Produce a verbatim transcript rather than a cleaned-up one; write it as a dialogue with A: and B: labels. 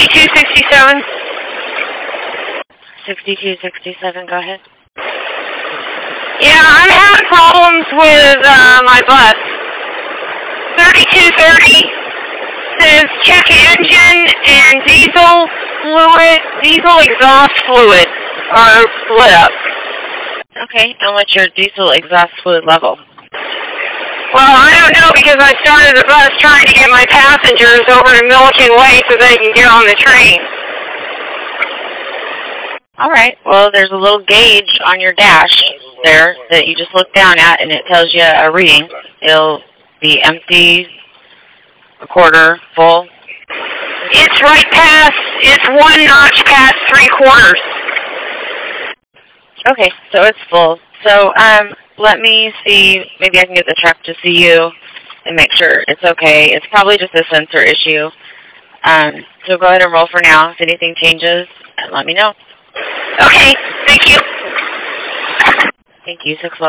A: sixty-two sixty-seven.
B: sixty-two sixty-seven, go ahead.
A: Yeah, I'm having problems with uh, my bus. thirty-two thirty says check engine and diesel fluid, diesel exhaust fluid are split up.
B: Okay, and what's your diesel exhaust fluid level?
A: Well, I don't know because I started the bus trying to get my passengers over to Milliken Way so they can get on the train.
B: All right, well, there's a little gauge on your dash there that you just look down at, and it tells you a reading. It'll be empty, a quarter, full.
A: It's right past, it's one notch past three quarters.
B: Okay, so it's full. So um, let me see, maybe I can get the truck to see you and make sure it's okay. It's probably just a sensor issue. Um, so go ahead and roll for now. If anything changes, let me know.
A: Okay, thank you.
B: Thank you. six